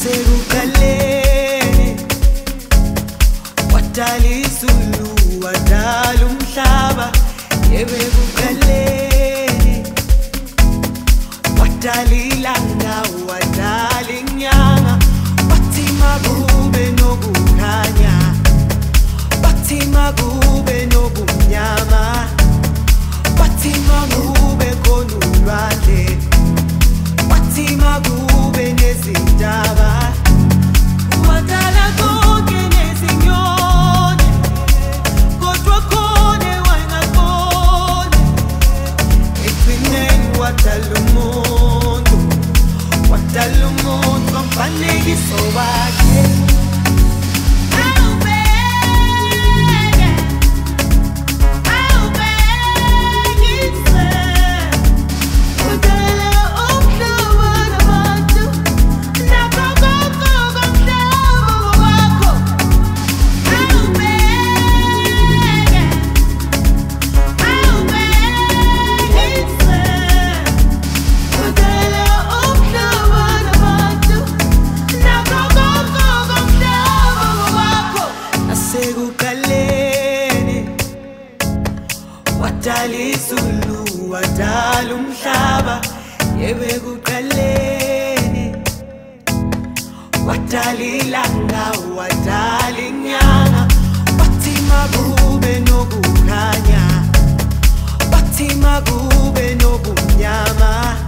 Nasekuqaleni wadala izulu wadala umhlaba ebekuqaleni wadala ilanga wadala inyanga wathi makube nokukhanya wathi makube nobumnyama wathi makube khona ulwandle wathi makube nezintaba wadala konke nezinyoni kodwa khona wayengaboni ekugcineni wadala umuntu ngomfanekiso wakhe. Wadala izulu wadala umhlaba ebekuqaleni wadala ilanga wadala inyanga wathi makube nokukhanya wathi makube nobumnyama